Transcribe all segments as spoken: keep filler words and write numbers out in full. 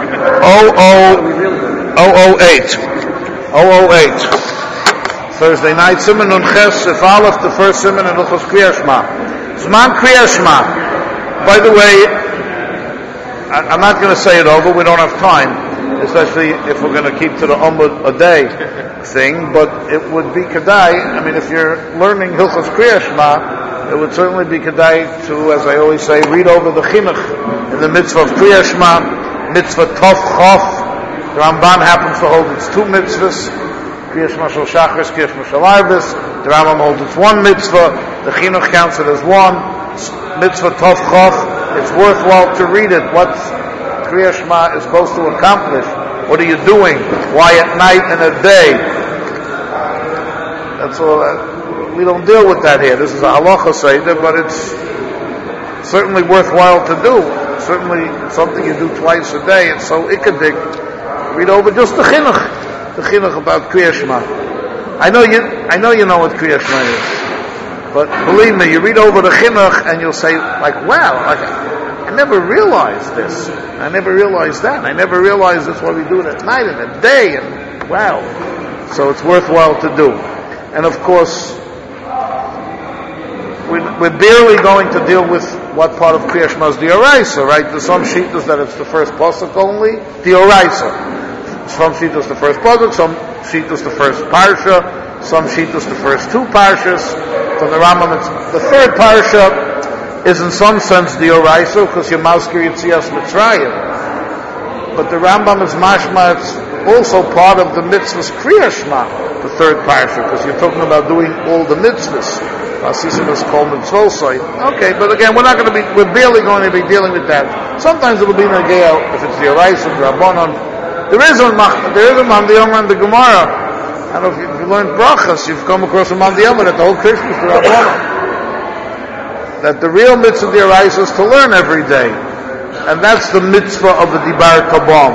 oh oh eight. oh oh eight. Thursday night, Siman Nun Ches, if Aleph, the first Siman in Luchos Kriya Shema. Zman Kriya Shema. By the way, I, I'm not going to say it over, we don't have time, especially if we're going to keep to the Ummah a day thing, but it would be Kedai, I mean, if you're learning Hilchos Kriya Shema, it would certainly be Kedai to, as I always say, read over the Chinuch in the mitzvah of Kriya Shema, mitzvah Tov Chof. The Ramban happens to hold it's two mitzvahs. Kriya Shema Shel Shachris, Kriya Shema Shel Arvis. The Rambam holds it's one mitzvah. The Chinuch counts it as one. Mitzvah Tov Chof. It's worthwhile to read it. What Kriya Shema is supposed to accomplish. What are you doing? Why at night and at day? That's all. Uh, we don't deal with that here. This is a halacha seder, but it's certainly worthwhile to do. Certainly something you do twice a day. It's so ikadik. Read over just the Chinuch. The chinuch about Kriya Shema. I know you, I know you know what Kriya Shema is, but believe me, you read over the chinuch and you'll say, like, wow, like, I never realized this. I never realized that. I never realized that's why we do it at night and at day, and wow. So it's worthwhile to do. And of course, we're, we're barely going to deal with what part of Kriya Shema is the Oraisa, right? There's some shittas that it's the first pasuk only, the Oraisa. Some shittas the first pasuk, some shittas the first parsha, some shittas the first two parshas. From the Rambam, it's the third parsha is in some sense the Oraisa because you're Mauskir Yitzias Mitzrayim. But the Rambam is mashma, it's also part of the mitzvahs Kriya Shema, the third parsha, because you're talking about doing all the mitzvahs. Asisim is called mitzvosai. Okay, but again, we're not going to be, we're barely going to be dealing with that. Sometimes it will be Nagea if it's the Oraisa, the Rabbanon. There is a there is a Mandiyama in the Gemara. I don't know if you, if you learned brachas, you've come across a Mandiyama that the whole Christmas is the Rabbanon. That the real mitzvah of the Oraisa is to learn every day, and that's the mitzvah of the Dibar Kabam,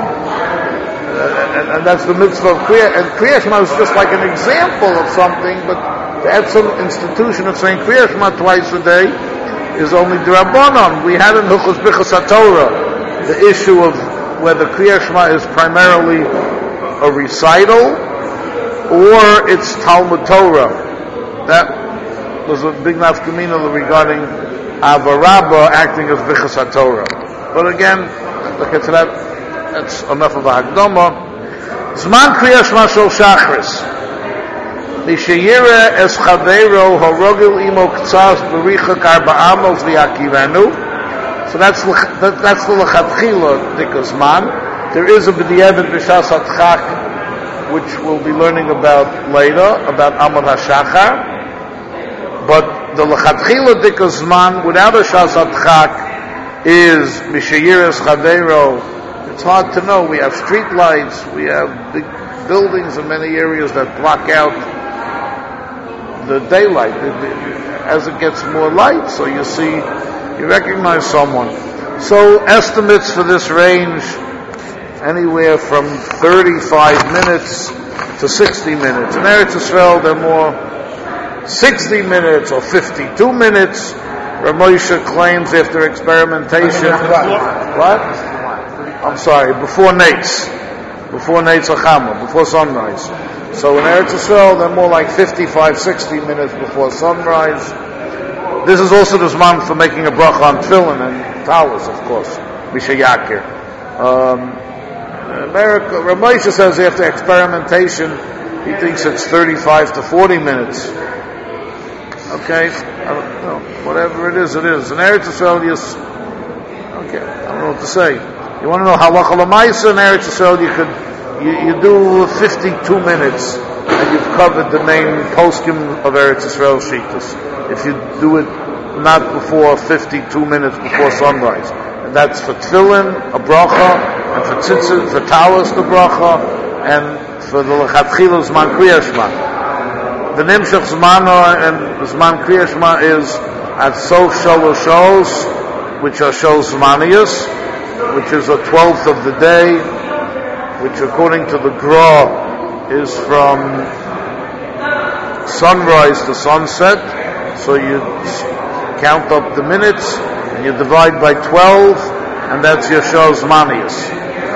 uh, and, and that's the mitzvah of Kriya. And Kriya Shema is just like an example of something, but to add some institution of saying Kriya Shema twice a day is only the Rabbanon. We had in Hilchos Bichos HaTorah the issue of whether Kriya Shema is primarily a recital or it's Talmud Torah. That was a big nafkamina regarding Avarabba acting as Bichas HaTorah. But again, look at that, that's enough of a Hagdama. Zman Kriya Shema Shel Shachris. Mishayira es Chaveiro Horogil Imo Ktsas Berichak Arba Amos V'Yakivanu. So that's that, that's the lechatchila dikazman. There is a b'diavad b'shas hatchak, which we'll be learning about later about Amud Hashachar. But the lechatchila dikazman without a shas hatchak is mishayiras chaveiro. It's hard to know. We have street lights, we have big buildings in many areas that block out the daylight. As it gets more light, so you see. You recognize someone. So estimates for this range anywhere from thirty-five minutes to sixty minutes. In Eretz Yisrael, they're more sixty minutes or fifty-two minutes. Rav Moshe claims after experimentation. What? I'm sorry, before Nates. Before Nates Achama, before sunrise. So in Eretz Yisrael, they're more like fifty-five, sixty minutes before sunrise. This is also the Zman for making a bracha on tefillin and talis, of course. Misha Yakir. Um, America, Rav Moshe says after experimentation, he thinks it's thirty-five to forty minutes. Okay? I don't know. Whatever it is, it is. In Eretz Yisrael, yes. Okay. I don't know what to say. You want to know halacha l'maisa in Eretz Yisrael, you could, you, you do fifty-two minutes, and you've covered the main poskim of Eretz Yisrael shittas. If you do it not before fifty-two minutes before sunrise. And that's for tefillin, a bracha, and for tzitzit, for talis, the bracha, and for the lechatchila zman Kriya Shema. The nimshach zmano and zman Kriya Shema is at sof shalosh shos, which are shos zmaniyos, which is a twelfth of the day, which according to the Gra is from sunrise to sunset. So you count up the minutes and you divide by twelve, and that's your shos zmaniyos.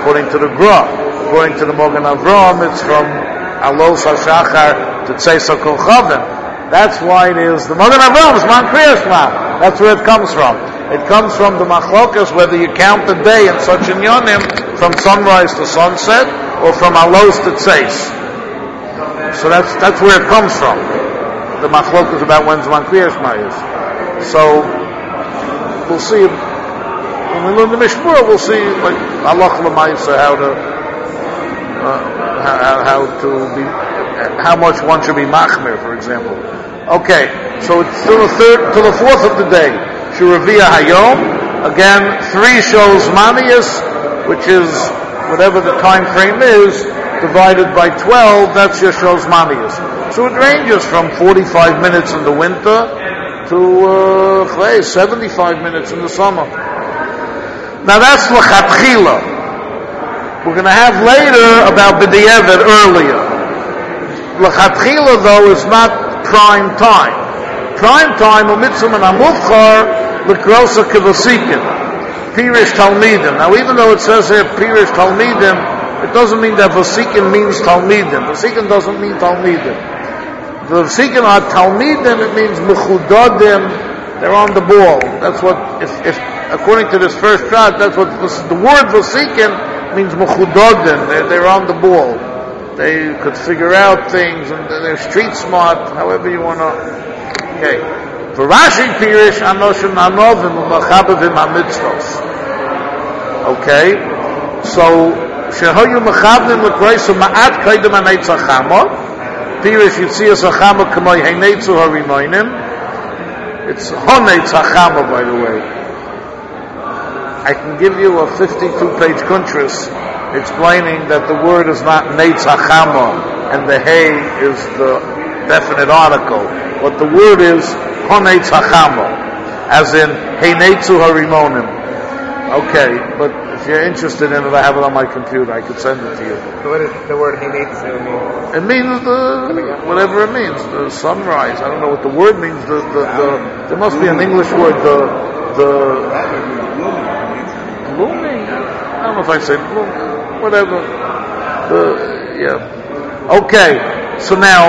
according to the Gra. According to the Mogen Avram, it's from Alos HaShachar to Tzeisa Kol Chavim. That's why it is the Mogen Avram, Zman Kriya Shema. That's where it comes from. It comes from the Machlokas, whether you count the day in such an yonim from sunrise to sunset, or from Alos to Tzeis. So that's that's where it comes from. The Machlokas about when Zman Kriya Shema is. So we'll see. When we learn the Mishmur, we'll see like Halach L'Maisa how to uh, how, how to be how much one should be machmir, for example. Okay, so it's till the third, till the fourth of the day. Shuraviya Hayom. Again, three shows manias, which is whatever the time frame is, divided by twelve. That's your shows manias. So it ranges from forty-five minutes in the winter to uh, seventy-five minutes in the summer. Now that's l'chatchila. We're going to have later about b'di'evet earlier. L'chatchila though is not prime time. Prime time u'mitzum and amuvchar l'krosa kivasikin. Pirish talmidim. Now even though it says here pirish talmidim, it doesn't mean that vasikin means talmidim. Vasikin doesn't mean talmidim. The vasikin are talmidim, it means mechudadim. They're on the ball. That's what, if, if according to this first shot, that's what the word vasikin means mechudadim. They're, they're on the ball. They could figure out things, and they're street smart, however you want to. Okay. For Rashi Pirish, Anoshim Anovim Umachabavim HaMitzvos. Okay. So, Shehoyu Machabim L'Kreis Ma'at Kaidem HaNeitz HaChama. Pirish Yitzias HaChama K'moi Heineitzu HaRimoinim. It's HaNeitz HaChama, by the way. I can give you a fifty-two page kuntras explaining that the word is not Neitz HaChama and the Hey is the definite article. What the word is Honeitz HaChama, as in Heineitzu HaRimonim. Okay, but if you're interested in it, I have it on my computer. I could send it to you. So what does the word Heineitzu mean? It means the, whatever it means, the sunrise. I don't know what the word means. The, the, the, there must be an English word, the, the, blooming? I don't know if I say blooming. Whatever. The, yeah. Okay. So now,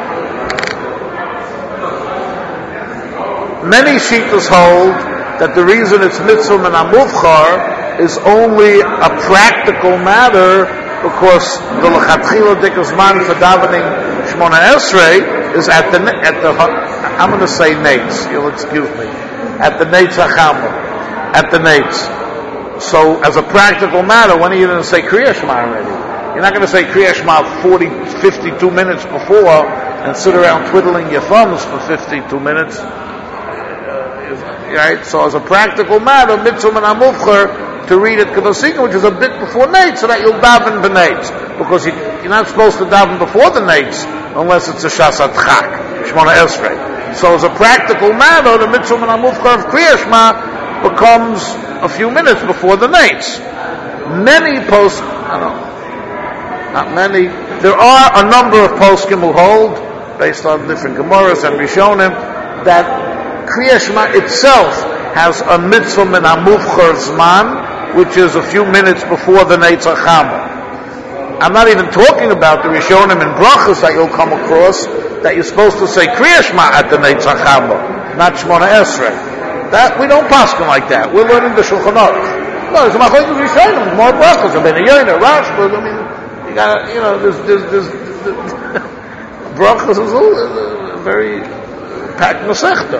many shittas hold that the reason it's mitzvah and amuvchar is only a practical matter because the lechatchila dikazman for davening Shmona Esrei is at the at the I'm going to say nates. You'll excuse me. At the nates hachama. At the nates. So, as a practical matter, when are you going to say Kriya Shema already? You're not going to say Kriya Shema forty, fifty-two minutes before and sit around twiddling your thumbs for fifty-two minutes. Right? So, as a practical matter, mitzvah and amuvchar to read it k'vasikin, which is a bit before Nates, so that you'll daven b'Nates. Because you, you're not supposed to daven before the Nates unless it's a Shasat Chak, Shmona Esrei. So, as a practical matter, the mitzvah and amuvchar of Kriya Shema becomes a few minutes before the Nates. Many post, I don't know, not many. There are a number of poskim who hold, based on different Gemaras and Rishonim, that Kriya Shema itself has a mitzvah min amuvchar zman, which is a few minutes before the Neitz HaChama. I'm not even talking about the Rishonim and Brachas that you'll come across, that you're supposed to say Kriya Shema at the Neitz HaChama, not Shmona Esrei. That we don't paskin like that. We're learning the Shulchan Aruch. No, it's a machlokes Rishonim, more brachos. I mean, Yoina, Rashba. I mean, you got, you know, there's, there's, there's, there's brachos is a very packed masechta.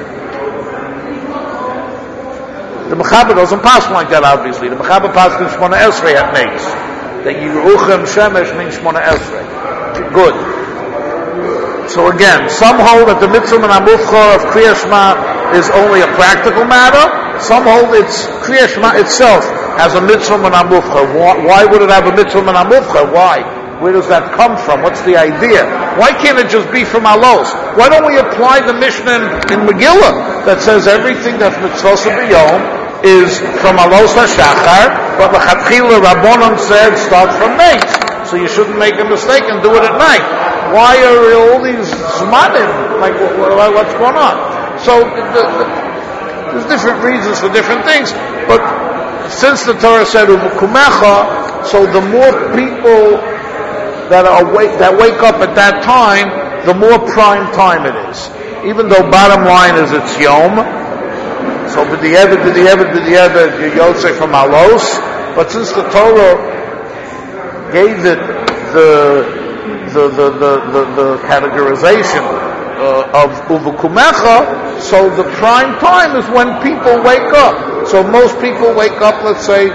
The Mechaber doesn't paskin like that, obviously. The Mechaber paskin Shmona Esrei at Neitz. That Yeruchem Shemesh means Shmona Esrei. Good. So again, some hold that the mitzvah and amuvchar of Kriya Shema is only a practical matter. Some hold it's Kriya Shema itself has a mitzvah and amuvchar. Why, why would it have a mitzvah and amuvchar? Why? Where does that come from? What's the idea? Why can't it just be from Alos? Why don't we apply the Mishnah in, in Megillah that says everything that's mitzvah b'yom is from Alos HaShachar, but l'chatchila Rabbanon said start from night. So you shouldn't make a mistake and do it at night. Why are all these zmanim? Like, what, what's going on? So, the, the, there's different reasons for different things, but since the Torah said, U'mukumecha, So the more people that are wake, that wake up at that time, the more prime time it is. Even though bottom line is it's Yom, so b'di'evet, b'di'evet, b'di'evet, you're Yosef from Alos, but since the Torah gave it the the the the, the, the categorization uh, of uvukumecha, so the prime time is when people wake up. So most people wake up, let's say,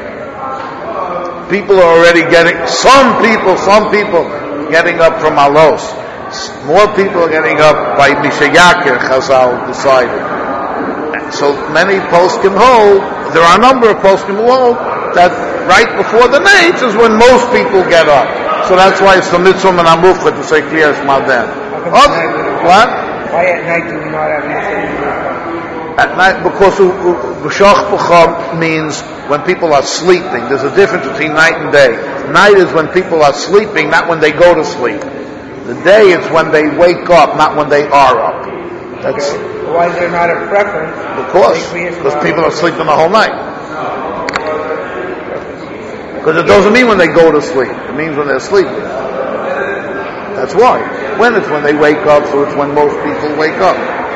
people are already getting, some people, some people getting up from Alos. More people are getting up by Mishayakir, Chazal decided. So many poskim hold, there are a number of poskim who hold, that right before the night is when most people get up. So that's why it's the mitzvah and amufcha to say Kriyas Shema then. What? Why at night do we not have mitzvah? At night, because B'shach B'cham means when people are sleeping. There's a difference between night and day. Night is when people are sleeping, not when they go to sleep. The day is when they wake up, not when they are up. That's okay. Why is there not a preference? Because because people are sleeping the whole night. Because it doesn't mean when they go to sleep. It means when they're sleeping. That's why. When it's when they wake up, so it's when most people wake up.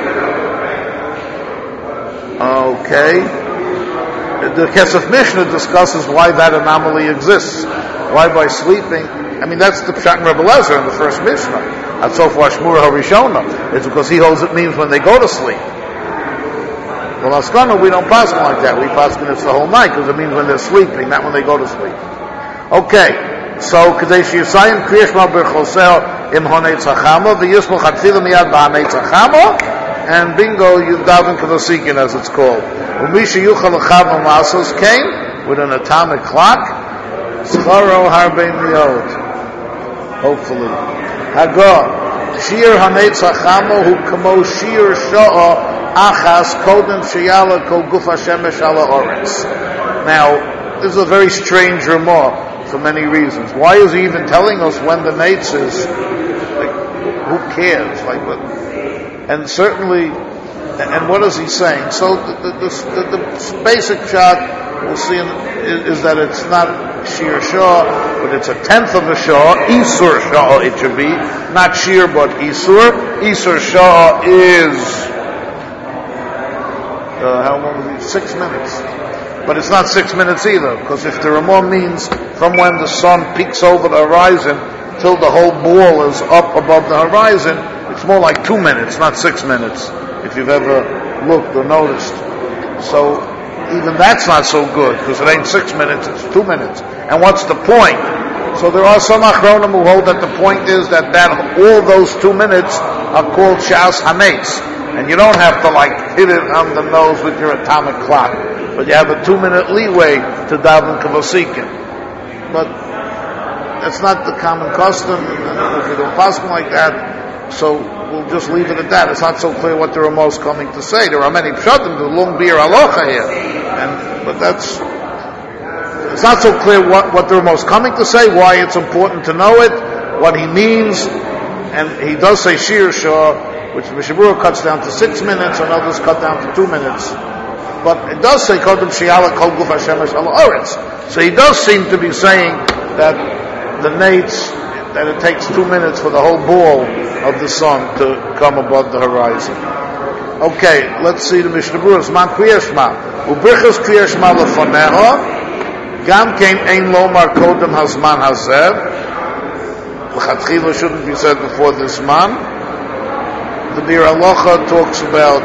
Okay. The Kesef Mishnah discusses why that anomaly exists. Why by sleeping? I mean, that's the Pshat in Rebbe Lezer in the first Mishnah. At Sofa Shmur HaRishona. It's because he holds it means when they go to sleep. Well, Askana, we don't pass like that. We pass it it's the whole night because it means when they're sleeping, not when they go to sleep. Okay. So, Kadesh Yisayim Kriyas Shema B'choseo Im Honei Tzachamo V'yismo Chatfila Miyad B'hanei Tzachamo, and bingo, you daven Kavasikin as it's called. Umisha Yuchal L'chav Masos came with an atomic clock. Scharo Harbe Miyot. Hopefully. Hagah. Shir Hanei Tzachamo Hu Kamo Shir Sha'ah Achas Kodem Sheyala Kol Guf Hashemesh Ala Oretz. Now, this is a very strange remark for many reasons. Why is he even telling us when the Nates is? Like, who cares? Like, what? And certainly, and what is he saying? So the, the, the, the basic shot we'll see in, is, is that it's not Shir Shah, but it's a tenth of a Shah. Isur Shah it should be, not Shir but Isur. Isur Shah is Uh, how long is it? Six minutes. But it's not six minutes either, because if the Ramah means from when the sun peaks over the horizon till the whole ball is up above the horizon, it's more like two minutes, not six minutes, if you've ever looked or noticed. So even that's not so good, because it ain't six minutes, it's two minutes. And what's the point? So there are some achronim who hold that the point is that, that all those two minutes are called Shas Hametz. And you don't have to like hit it on the nose with your atomic clock. But you have a two minute leeway to daven Kavasikin. But that's not the common custom, and if you don't pass them like that, so we'll just leave it at that. It's not so clear what the Ramah is coming to say. There are many pshatim, the long beer aloha here. And, but that's, it's not so clear what, what the Ramah is coming to say, why it's important to know it, what he means, and he does say Shir Shah, which Mishabura cuts down to six minutes, and others cut down to two minutes. But it does say Kodem Sheyala Kol Guf Hashemesh Ala Oretz. So he does seem to be saying that the nates, that it takes two minutes for the whole ball of the sun to come above the horizon. Okay, let's see the Mishnah Berurah. Zman Kriyas Shema. Ubrichas Kriyas Shema Lefaneha. Gam Kein Ein Lomar Kodem Hazman Hazev. L'chatchila shouldn't be said before this man. The Bir Alocha talks about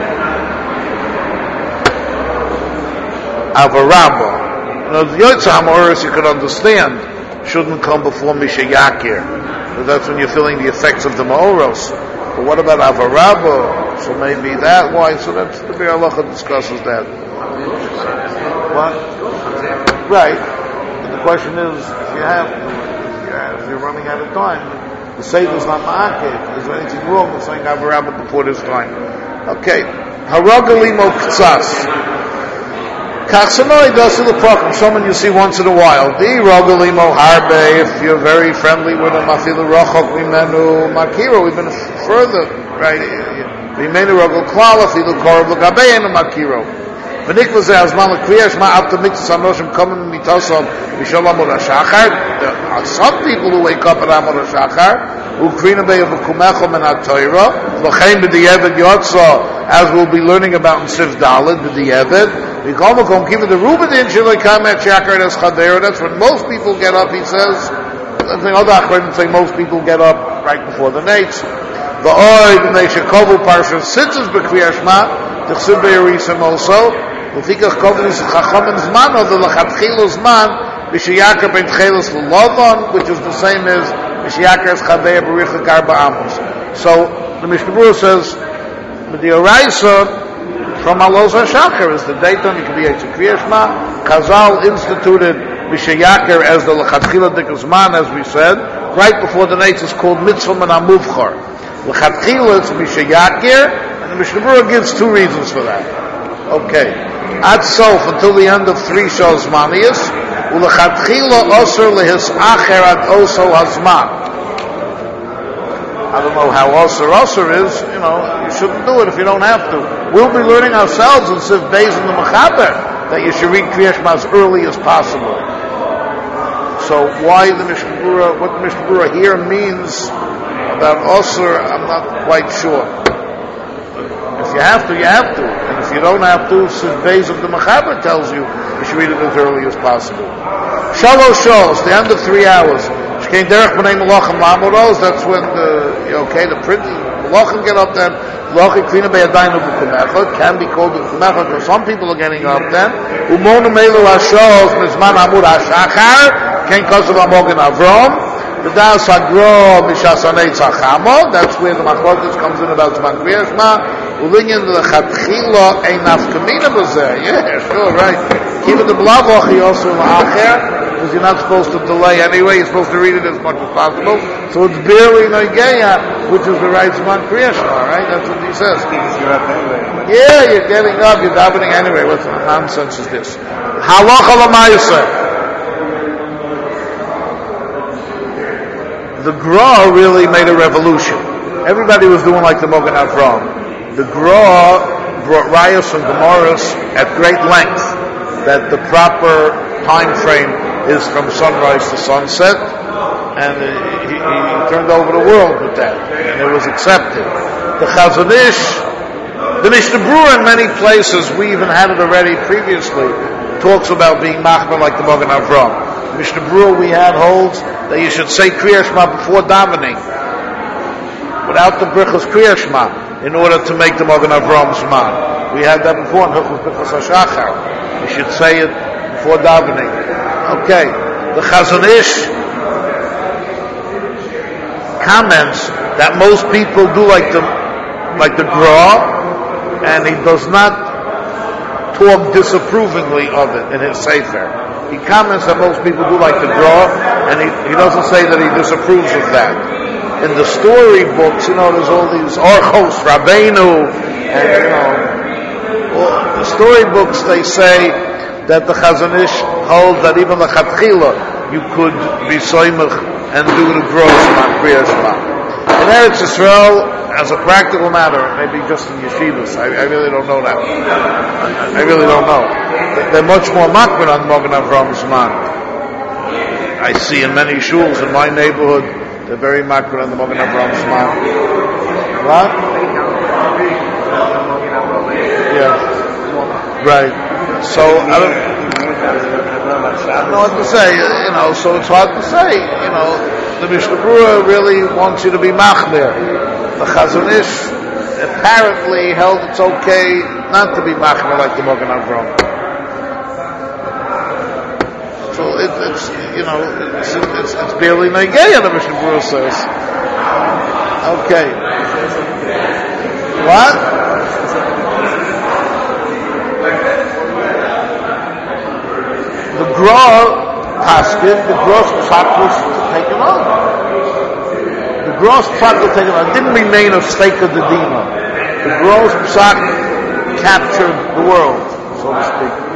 Avarabba. Now, the Yotza HaMoris you could understand shouldn't come before Misha Yakir, because that's when you're feeling the effects of the Ma'oros. But what about Avarabba? So maybe that. Why? So that's the Bir Alocha discusses that. What? Right. But the question is, if you have, if you're running out of time, the Seder is not ma'akev. Is there anything wrong with saying Avarabba before this time? Okay. Haragalimo k'tzas. Kachsanoi does to the program. Someone you see once in a while. Di ragalimo harbe. If you're very friendly with him, afilu rachok mimenu makiro. We've been further, right? Mimenu ragal klal afilu korav l'gabeinu makiro. V'nikva zeh hazman l'kriyah shema after mitzvahs hanoshim coming mitosom b'shol amud hashachar. There are some people who wake up at amud hashachar who krina be'ev v'kumecho min ha'toira v'chein b'di'evet yotza, as we'll be learning about in Sif Dalet b'di'evet. V'kol makom kiva the rubedin sheloi kamet shachar es chadera. That's when most people get up, he says. I think other achronim say most people get up right before the nates. V'oid b'nei shekovu parsha sitzes b'kriyah shema t'chsib be'yarisim also. V'fikach kovu chacham zman or the lachatchilo zman b'sheyakar ben tchelos l'lovon, which is the same as b'sheyakar es chadeya b'richak arba amos. So the Mishnah Berurah says the Oraisa from Alos HaShachar is the daytime. It can be a Kriyah Shema. Chazal instituted b'sheyakar as the lachatchila dikuzman, as we said, right before the night is called mitzvah min hamuvchar. Lachatchila is b'sheyakar, and the Mishnah Berurah gives two reasons for that. Okay, at sof until the end of three shows manias, ulachatchila osir lehisacher ad oso hazman. I don't know how osir osir is. You know, you shouldn't do it if you don't have to. We'll be learning ourselves in Sif Beis in the Mechaber that you should read Kriyah Shema as early as possible. So why the Mishnah Berurah, what the Mishnah Berurah here means about Osir, I'm not quite sure. If you have to, you have to. And if you don't have to, Sif Beis of the Mechaber tells you you should read it as early as possible. Shalosh Shols, the end of three hours. Shkein Derech B'nei Melachim Lamoros, that's when the, okay, the prince, Melachim get up then. Melachim Kvina B'yadaynu B'kumechot, can be called B'kumechot, because some people are getting up then. Umonu Meilu HaShols, Mizman Amud HaShachar, Ken Kosev Amogen Avrom, V'das Hagro B'shasanei Tzachamo, that's where the Machlokas comes in about Zman Kriyah Shema. Ulinyan L'chatchila Ein Nafkamina B'zeh, yeah, sure, right. Even the Blavoch, he also L'Acher, because you're not supposed to delay anyway, you're supposed to read it as much as possible. So it's barely Noigeya, which is the right Zman Kriyah Shema, right? That's what he says. You're up anyway. Yeah, you're getting up, you're davening anyway. What nonsense is this? Halacha l'mayaseh. The Gra really made a revolution. Everybody was doing like the Mogen Avram. The Gra brought rayos and gemaras at great length that the proper time frame is from sunrise to sunset, and he, he, he turned over the world with that, and it was accepted. The Chazon Ish, the Mishnah Berurah in many places, we even had it already previously, talks about being machmer like the Mogen Avram. The Mishnah Berurah we had holds that you should say Kriyah Shema before davening, without the Brichos Kriyah Shema, in order to make the Mogen Avram Zman. We had that before in Hilchos Brichos HaShachar. You should say it before davening. Okay, the Chazon Ish comments that most people do like the like the Gra, and he does not talk disapprovingly of it in his Sefer. He comments that most people do like the Gra, and he, he doesn't say that he disapproves of that. In the story books, you know, there's all these Orchos, Rabbeinu, and you know, well, the story books, they say that the Chazon Ish holds that even the Chatchila you could be soymach and do the gross on Kriyah Shema. In Eretz Yisrael, as a practical matter, maybe just in yeshivas, I, I really don't know that. I, I really don't know. They're much more makbid on Mogen Avram Zman. I see in many shuls in my neighborhood, they're very makbid on the Mogen Avram Zman. What? Yeah. Right. So, I don't, I don't know what to say, you know, so it's hard to say, you know, the Mishnah Berurah really wants you to be machmir. The Chazon Ish apparently held it's okay not to be machmir like the Mogen Avram. So it, it's, you know, it's, it's, it's barely negeya, the Mishnah Berurah says. Okay. What? The Gra Paskin, the gross psak was taken on. The gross psak was taken on. It didn't remain a stake of the dina. The gross psak captured the world, so to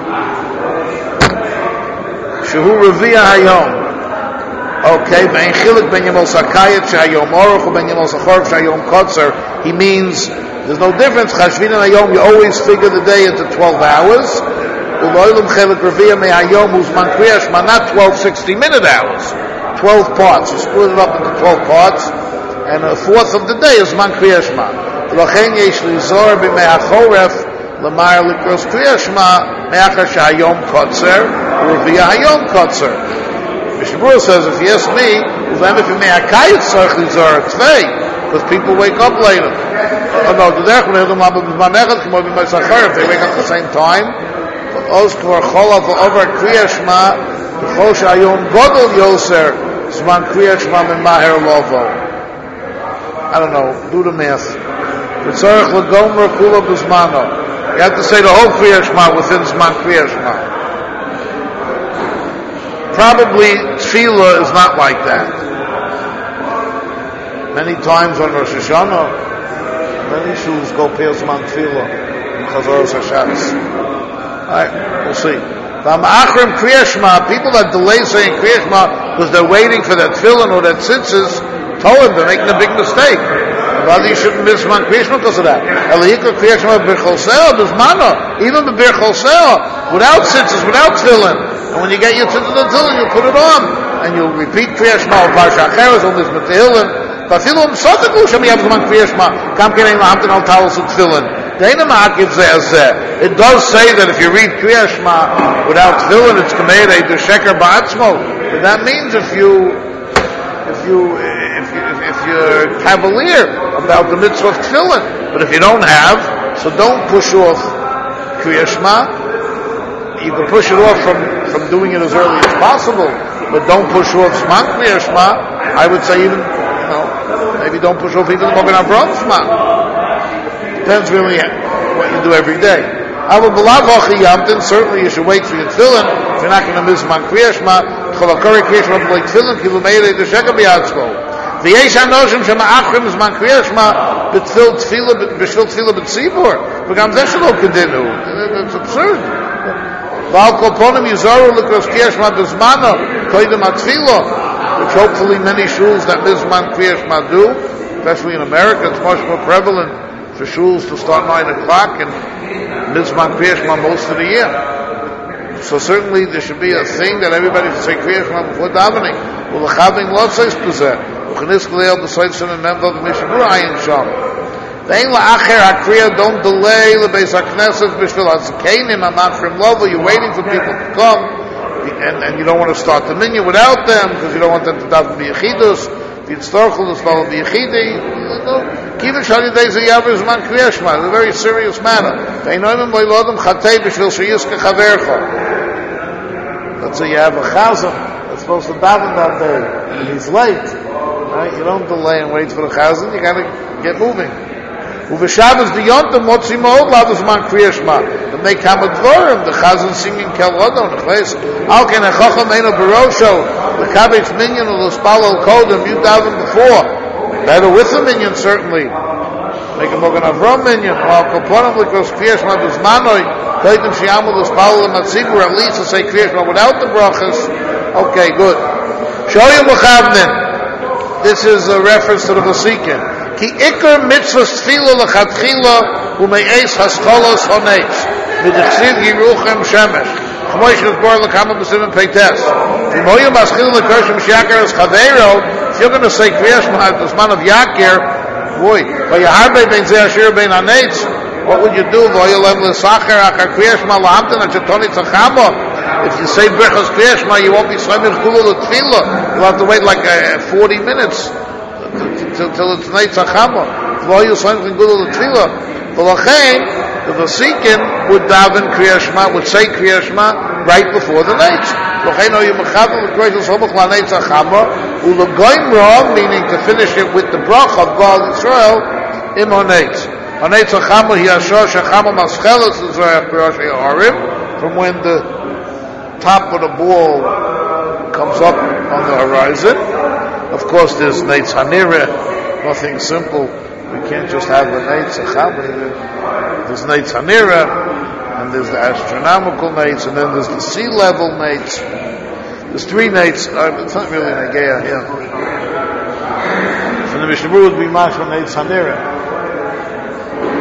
speak. Shehu Revia Hayom. Okay, Ben Chilik Ben Yemol Sakayat Shayom Oruch Ben Yemol Sachorv Shayom Kotzer. He means There's no difference. Chashvin and Hayom, you always figure the day into twelve hours. Uloilim chelik reviyah me Hayom uzman Kriya Shema, not twelve sixty-minute hours. twelve parts. You split it up into twelve parts, and a fourth of the day is man Kriya Shema. L'chein yesh lizor b'mei hachoref l'mar likros Kriya Shema me'achar shehayom kotzer reviyah Hayom kotzer. Mishnah Berurah says, if you ask me, then if you may hakayit tzarich lizor tvei, because people wake up later. Oh no, the derech when if they wake up at the same time. But oz kvar cholav over Kriya Shema, b'chol shehayom godol yoser zman Kriya Shema min maher lovo. I don't know. Do the math. V'tzarich l'gomer kula b'zmano. You have to say the whole Kriya Shema within zman Kriya Shema. Probably tefillah is not like that. Many times on Rosh Hashanah, many shuls go past Zman Tefillah in Chazaros HaShabbos. Alright, we'll see. V'amachrim Kriya Shema, people that delay saying Kriya Shema because they're waiting for that tefillin or that tzitzis, told them they're making a big mistake. Rather, you shouldn't miss Zman Kriya Shema because of that. Elihikra Kriya Shema b'chol se'ah, b'zmano, even b'chol se'ah, without tzitzis, without tefillin. And when you get your tzitzis and tefillin, you put it on, and you'll repeat Kriya Shema or Parsha Acheres or Mizmah Tehillim. Afילו msoteklu shem yav zman Kriya Shema, kam kenein lahamten al talos utfilin. Deina ma'akiv zeh zeh. It does say that if you read Kriya Shema without tefillin, it's kameirei to sheker ba'atzmo. But that means if you, if you, if you, if you're cavalier about the mitzvah of tefillin. But if you don't have, so don't push off Kriya Shema. You can push it off from, from doing it as early as possible, but don't push off Zman Kriya Shema. I would say even, maybe don't push off even the Mogen Avraham Shema. Depends really what you do every day. Certainly you should wait for your tefillin. If you're not going to miss man Kriya Shema, Cholakori Kriya Shema b'lei tefillin, ki l'meirei d'sheka b'yatzko. V'yesh hanoshim shema'achrim zman Kriya Shema b'tfil tefillah b'shvil tefillah b'tzibur. V'gam zeh shelo kedinu. It's absurd. V'al kol ponim yizoru l'kros Kriya Shema b'zmano koydem ha'tefillah, which hopefully many shuls that Mizman Kriya Shema do, especially in America. It's much more prevalent for shuls to start nine o'clock and Mizman Kriya Shema most of the year. So certainly there should be a thing that everybody should say Kriya Shema before davening. Well, the chaving lotzais puzeh. U'chnis k'leil b'soitzim and memvav Mishnah Berurah ayin sham. Ve'in la'acher ha'kriya, don't delay l'beis ha'knesset b'shvil ha'zekeinim ha'machrim lovo. You're waiting for people to come. And, and you don't want to start the minyan without them because you don't want them to daven b'yechidus. V'yitztorchul l'spal b'yechidi. Kivin shali days of yaver zman Kriya Shema. It's a very serious matter. Ve'inoimim lo'ilodem chatei b'shvil she'yizke chavercha. Let's say you have a chazan that's supposed to daven that day and he's late. Right? You don't delay and wait for the chazan. You got to get moving. Uv'shabbos b'yontam motzi ma'od lav zman Kriya Shema. And they come at dvorim, the chazan singing kel rodon, nechleis. Al ken echacham eino barosho, the kabetz minyan or the spalol kodem, you daven before. Better with the minyan, certainly. Make a Mogen Avraham minyan. Al kolponim likros Kriya Shema b'zmanoi, koydem shi'amul the spalol matzibur, at least to say Kriya Shema without the brachas. Okay, good. Shoyim l'chavnin. This is a reference to the Vasikin. Ki ikar mitzvahs tefillah l'chatchila u'me'es haskolos honeitz. V'dichsiv yiruchem shemesh. Chmoish nizbor l'kama b'simim peites. V'moyim aschil l'kershim sh'yakir as chaveiro. If you're going to say Kriya Shema at the zman of Yakir, boy, v'yaharbe ben zeh ashir ben haneitz, what would you do? V'oyolem l'sacher achar Kriya Shema l'hamten achetoni tzachamo. If you say Brechos Kriya Shema, you won't be Shlemim Kulu L'Tfila. You'll have to wait like uh, forty minutes till, till it's Neit Zachama. V'lo you Shlemim Kulu L'Tfila. V'lochein, the Vasikin would daven Kriya Shema, would say Kriya Shema right before the Neit. V'lochein o you mechavel L'Kreis L'Somach L'Neit Zachama, U'Logoim Rom, meaning to finish it with the Brach of Baal Yisrael, Im Honeit. Honeit Zachama, Hi Ashor Shachama Mascheles L'Zoyach B'Rosh Ha'arim, from when the top of the ball comes up on the horizon. Of course, there's Neitz Hanira, nothing simple. We can't just have the Neitz Achabri. There's Neitz Hanira, and there's the astronomical Neitz, and then there's the sea level Neitz. There's three Neitz. Uh, it's not really Negea here. So the Mishnah Berurah would be Mashma Neitz Hanira.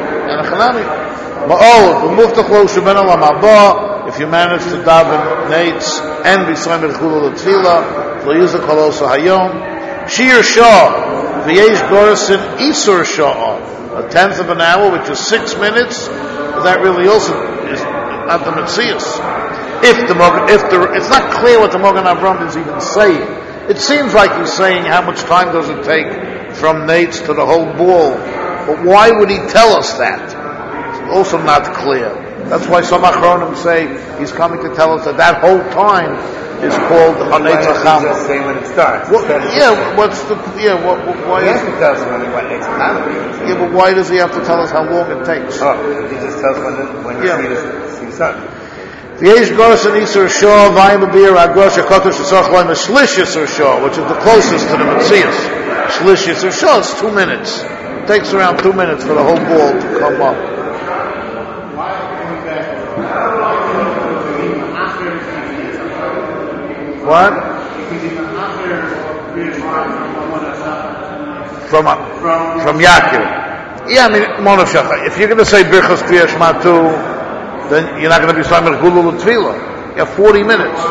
Hanami. Ma'ol, B'muftach lo sheben olam haba, if you manage to daven nates, and b'sayim b'chulu l'tfila, lo yuzak halosa hayom, shir shah, v'yesh gorosin isur shah, a tenth of an hour, which is six minutes, that really also is not the Metzias. If the Mogen, if the, it's not clear what the Mogen Avram is even saying. It seems like he's saying how much time does it take from nates to the whole ball, but why would he tell us that? It's also not clear. That's why some Achronim say he's coming to tell us that that whole time is called Hanei Tzacham. Just say when it starts. Well, yeah, what's the yeah? What, what, why? He has to tell us when it, what next time. Yeah, but why does he have to tell us how long it takes? Oh, he just tells when the, when you yeah. see the see the sun. V'yesh gorosin isur shah v'ayim b'bir agrosh hakotosh v'tzorach loim a shlish isur shah, which is the closest to the Metzias. Shlish isur shah is two minutes. It takes around two minutes for the whole ball to come up. What? From uh, from Yakir. Yeah, I mean, Monofshach. If you're going to say Birchas Kriya Shema too, then you're not going to be Samir Gulu L'Tfila. You have forty minutes.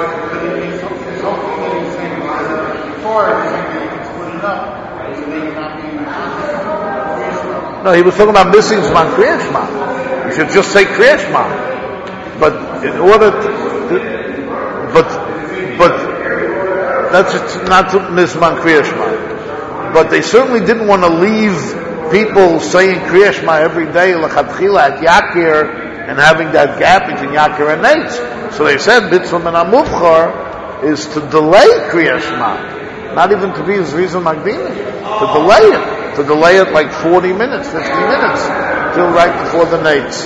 No, he was talking about missing Zman Kriya Shema. You should just say Kriya Shema. But in order to, but, but, that's not to miss Zman Kriya Shema. But they certainly didn't want to leave people saying Kriya Shema every day, L'Chatchila at Yakir, and having that gap between Yakir and Nates. So they said, Mitzvah Min HaMuvchar is to delay Kriya Shema. Not even to be Zrizah Magdimin. To delay it. To delay it like forty minutes, fifty minutes, till right before the Nates.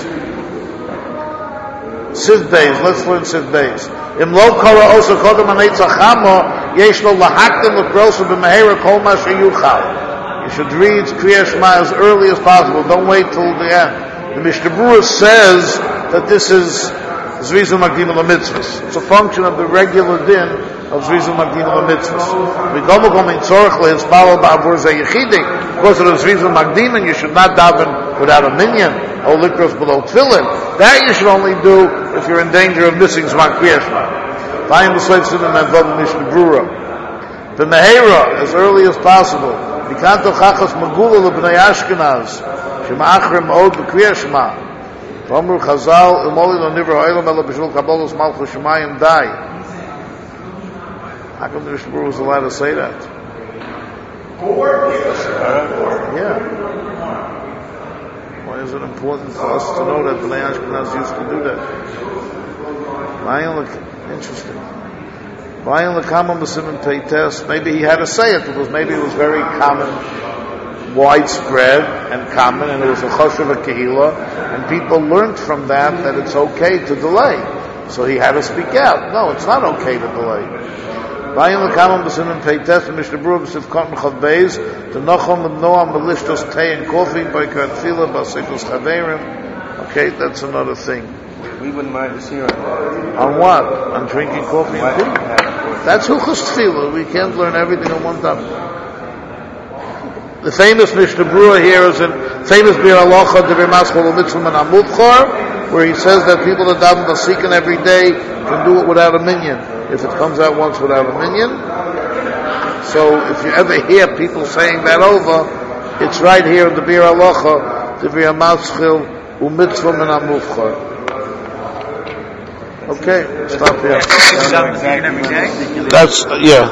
Siv Beis, let's learn Siv Beis. Im lo kara osa kodem ha-Nates ha-Chama, yesh lo lahaktem l'krosa b'mehera kol ma sheyuchal. You should read Kriya Shema as early as possible. Don't wait till the end. The Mishnah Berurah says that this is Zrizah Magdim LaMitzvahs. It's a function of the regular din of Zrizah Magdim LaMitzvahs. We go go in tzorach lehispalo ba'avur zeyichidi. Because of the Zrizah Magdim, and you should not daven without a minyan or likros below tefillin. That you should only do if you're in danger of missing Zman Kriya Shema. Vayim b'sleif sinim and vod Mishnah Berurah. The Mehera, as early as possible. Bikanto chachas magula l'bnei Ashkenaz. Shema'achrim od b'kriya Shema. V'omru Chazal imoli lo nivra ha'olam ela b'shul kabolos malchus shemayim dai. How come the Mishnah Berurah was allowed to say that? Yeah. Why is it important for us to know that Bnei Ashkenaz used to do that? Interesting. Maybe he had to say it because maybe it was very common, widespread and common, and it was a choshev a kehila, and people learned from that that it's okay to delay. So he had to speak out. No, it's not okay to delay. Vayin lekamam b'sinim peites and Mishnah Berurah b'sif katan chav beis to nocham and noam b'lishtos tea and coffee by karatfila b'asikos chaverim. Okay, that's another thing. We wouldn't mind to see on On what? On drinking coffee and tea? That's huchas tefillah. We can't learn everything on one time. The famous Mishnah Berurah here is in famous Bir Halacha Devar Maschol Mitzvah Min HaMuvchar, where he says that people that daven basikin every day can do it without a minyan. If it comes out once without a minyan. So if you ever hear people saying that over, it's right here in the Bir Halacha Devar Maschol Mitzvah Min HaMuvchar. Okay, stop here. Every day? That's, uh, yeah.